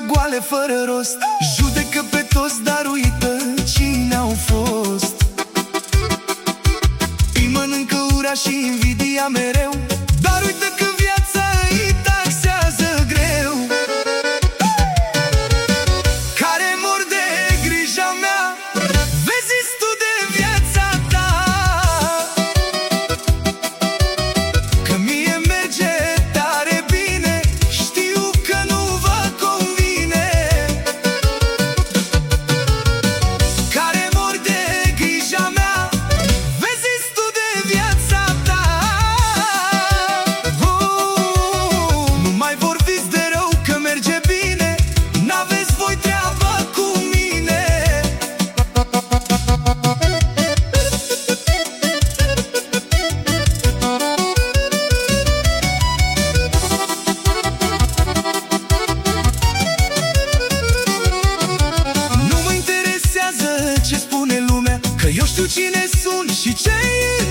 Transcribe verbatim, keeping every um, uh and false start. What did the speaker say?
goale fără rost. Judecă pe toți, dar uită cine au fost. Îi mănâncă ura și invidia mereu, dar uită că viața îi taxează greu. Care mor de grija mea, vezi tu de viața ta, că mie merge tare bine, știu că nu vă convine. Care mor de grija mea, vezi tu de viața ta. Oh, nu mai vorbiți de rău că merge bine, n-aveți voi treabă cu mine. Nu mă interesează ce spune lumea, că eu știu cine sunt și ce